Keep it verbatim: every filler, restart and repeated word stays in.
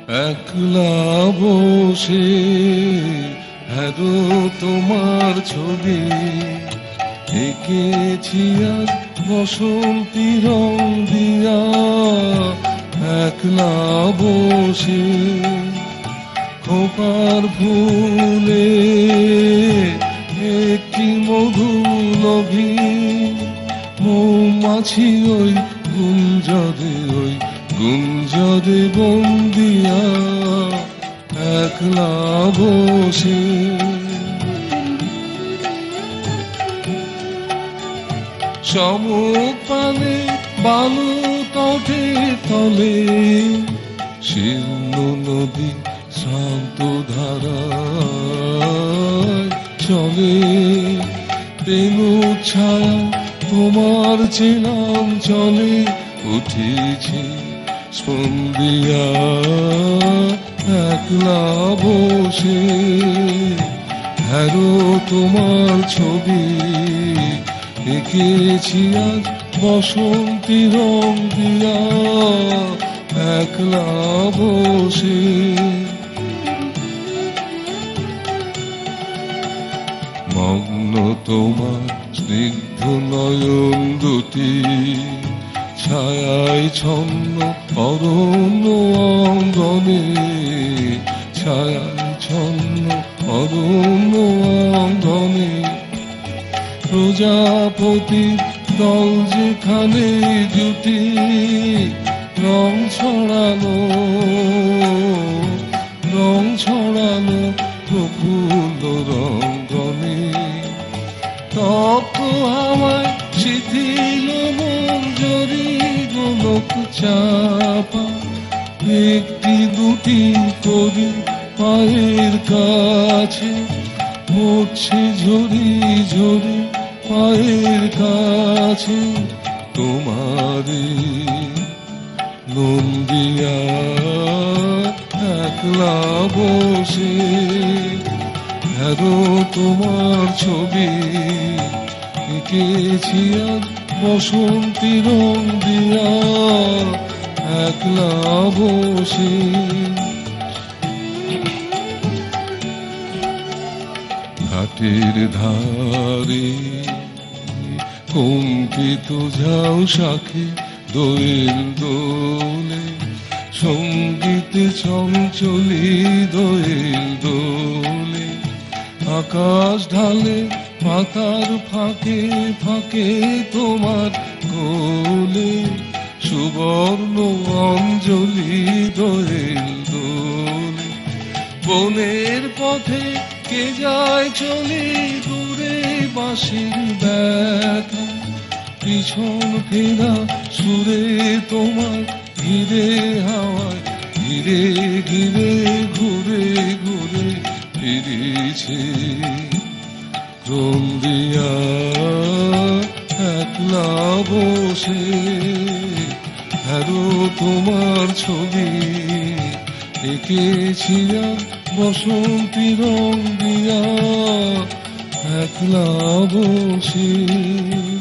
একলা বসে হ্যারো তোমার ছবি এঁকেছি আজ বসন্তী রং দিয়া। একলা বসে খোপার ফুলে একটি মধুলভী মৌমাছি ওই গুঞ্জরে ওই গুঞ্জরে বন্দিয়া একলা বসে। সমুখ পানে বালু তটে তলে শীর্ণ নদী শান্ত ধারায় চলে। তেনু ছায়া তোমার চেনাম চলে উঠেছি স্পন্দিয়া একলা বসে হ্যারো তোমার ছবি এঁকেছি আজ বসন্তী রং দিয়া। একলা বসে মগ্ন তোমার স্নিগ্ধ নয়ন দুটি ছায়ায় ছন্ন অরণ্য অঙ্গনে। ছায়ায় ছন্ন অরণ্য অঙ্গনে প্রজাপতি দল যেখানে জুটি রং ছড়ানো রং ছড়ানো প্রফুল্ল রঙ্গনে। তপ্ত হাওয়ায় শিথিল মঞ্জরি গোলক চাপা একটি দুটি করি পায়ের কাছে পড়ছে ঝরি ঝরি পায়ের কাছে। তোমারি নন্দিয়া একলা বসে হ্যারো তোমার ছবি এঁকেছি আজ বসন্তী রং দিয়া। একলা বসে ঘাটের ধারে কঙ্কিত ঝাউ শাখে দোয়েল দোলে সঙ্গীতে চঞ্চলি দোয়েল দোলে। আকাশ ঢালে পাতার ফাঁকে ফাঁকে তোমার কোলে সুবর্ণ অঞ্জলি দোয়েল দোলে। বনের পথে কে যায় চলে দূরে বাঁশির ব্যথা পিছন ফেরা সুরে তোমার ঘিরে হাওয়ায় ঘিরে ঘিরে ঘুরে ঘুরে ফিরেছে রন্দিয়া একলা বসে হ্যারো তোমার ছবি এঁকেছি বসন্তী রং দিয়া। একলা বসে